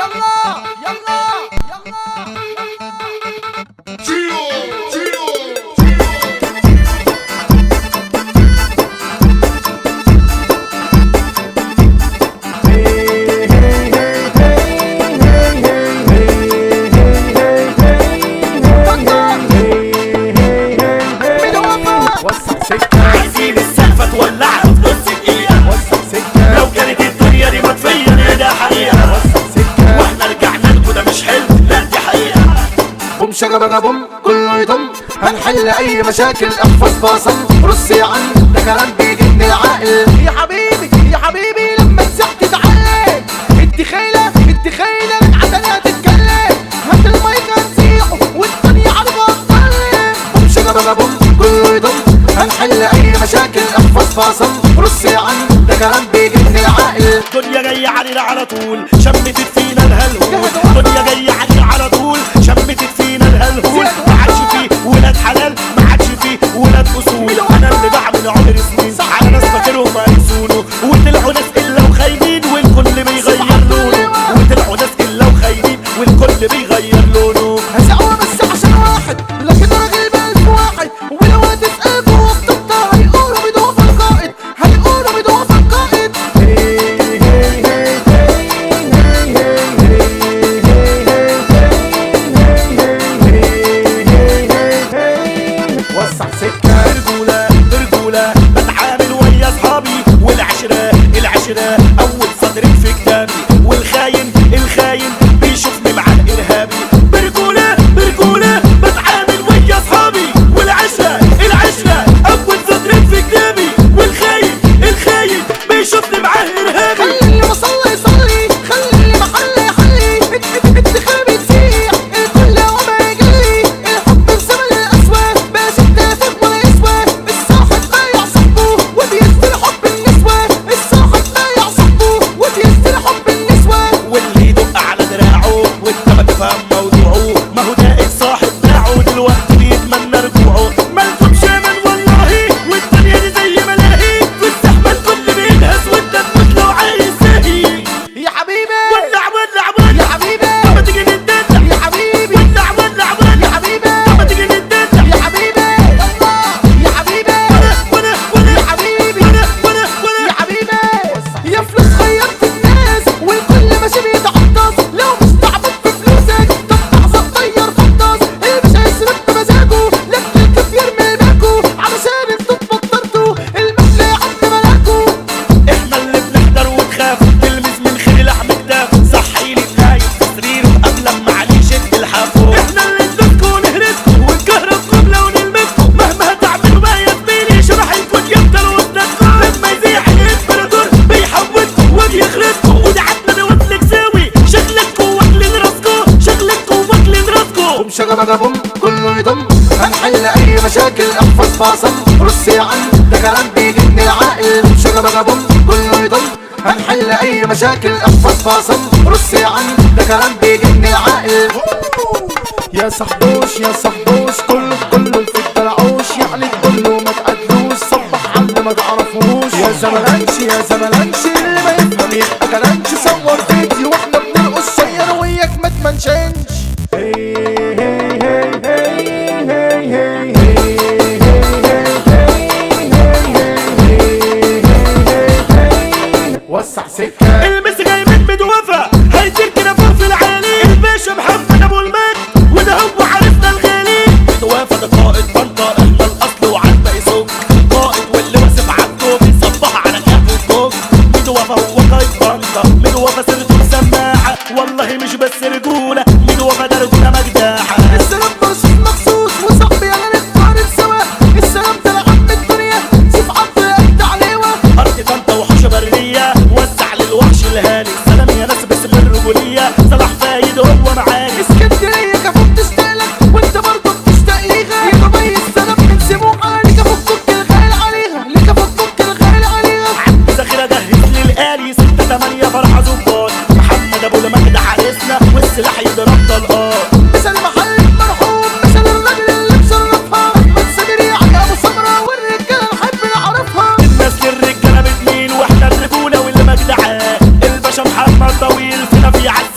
عايزين السقفة تولعها في نص دقيقة. لو كانت الدنيا دي مطفية ده حقيقة، واحنا رجعنا لكم ده مش حلم، لا دي حقيقة. بوم شجرة بوم كله يضم، هنحل اي مشاكل احفظ باصم. رص يا عم ده كلام بيجي من العقل. يا حبيبي يا حبيبي لما تزح تتعلم، التخيلة لك عدلها تتكلم. هات المايك هنسيحه والدنيا عالبة تطلم. بوم شجرة بوم كله يضم، هنحل اي مشاكل احفظ باصم. رص يا عم ده كلام بيجي من العقل. الدنيا جاية علينا على طول، شمتت فينا الهلهول. الدنيا جاية علينا على طول، شمتت فينا الهلهول. ما عادش فيه ولاد حلال، ما عادش فيه ولاد اصول. انا اللي بعمل عمر سنين على ناس فاكرهم هيسونوا، وطلعوا ناس الا وخاينين والكل بيغير لونه. وطلعوا ناس الا وخاينين والكل بيغير لونه. هزعوها بس عشان واحد، لكن راجل بألف واحد. ولو هتسأل جوه الطبطة هيقولوا بيضوف القائد، هيقولوا بيضوف القائد. وسع سكة برجولة بتعامل ويا اصحابي، والعشرة اول سطر في كتابي. والخاين بيشوفني مع الارهابي. برجولة بتعامل ويا اصحابي، والعشرة اول سطر في كتابي. والخاين بيشوفني مع الارهابي. خلي اللي مصلي يصلي، خلي اللي محلي يحلي. التخابي تسيح الكل وما يجلي. الحب بزمن الأسود باش التافه ولا يسوى. الصاحب بايع صاحبه وبيستر حب النسوة. الصاحب بايع صاحبه وبيستر حب النسوة. واللي يدق على دراعه وانت ما تفهم موضوعه، ما هو ده الصاحب بتاعه دلوقتي بيتمنى رجوعه. مالكم شامل والله والدنيا دي زي ملاهي، في الزحمه الكل بينهز وانت تموت لو عايز تهي. يا حبيبي ولع يا حبيبي طب ما تيجي نتدلع يا حبيبي ولع يا حبيبي طب ما تيجي نتدلع يا حبيبي يا حبيبي وانا يا حبيبي وانا يا حبيبي. يا فلوس غيرت الناس والكل ماشي بيتعطس. لو مش تعبت في فلوسك طب تعصب طير فطاس. اللي مش هيصرف بمزاجه لك الكيف يرمي باكو. علشان انتوا اتبطرتوا المحلى عند ملاكو. احنا اللي بنحضر ونخاف، تلمس من خير لحم كتاف. صحيلي نايم في سريره قبل ما عليه شد الحافو. احنا اللي ندوسكوا ونهرسكوا ونكهربكم لو نلمسكوا. مهما هتعملوا بقى يا زميلي شرحكوا يفضلوا قدامكم. لما يزيح الامبراطور بيحولكوا وبيخرسكوا. ودعتنا نوصلك ساوي شغلكوا واكلين راسكوا، بوم شجرة بوم كله يضم، هنحل اي مشاكل احفظ باصم. رص يا عم ده كلام بيجي من العقل. بوم شجرة بوم كله يضم، هنحل اي مشاكل احفظ باصم. رص يا عم ده كلام بيجي من العقل. يا صحبوش كله في الدلعوش. يعني كله ما تقدوش صبح عند ما تعرفوش. يا زملانش اللي ما يفهم يبقى كلامش. صور فيديو واحنا بنرقص شير وياك ما تمنشنش. وسع سكة المس جاي من مدوفة هيطير كده فوق في العالي. الباشا محمد ابو المجد وده هو عرفنا الغالي. مدوفة ده قائد طنطا، احنا الاصل وعنا يسوق. قائد واللي واقف عبده بيصبح على كهف الفوق. مدوفة هو قائد طنطا، مدوفة سيرته مسماعة والله مش بس رجولة. مدوفة ده رجولة مجداحة. السلام مرشد مخصوص وصاحبي انا نتقارن سوا. السلام ده لعم الدنيا سيف عبد قد عليوة. ارض طنطا وحوش برية وسع للوحش الهالي. سلام يا ناس باسم الرجولية، صلاح فايد هو معاك. اسكندرية كفوك تشتاقلك وانت برضه بتشتاق ليها. يا دبي السلام من سموحة ليك افكك الغالي عليها، ليك افكك الغالي عليها. عبد ذخيرة جهز للآلي 6-8 فرحة ظباط. محمد ابو المجد حارسنا والسلاح يضرب طلقات. مثل محل مرحوم مثل الراجل اللي مشرفها. احمد سمير يعني ابو سمرة والرجالة نحب نعرفها. الناس للرجالة بتميل واحنا الرجولة والمجدعان. الباشا محمد طويل فينا في عز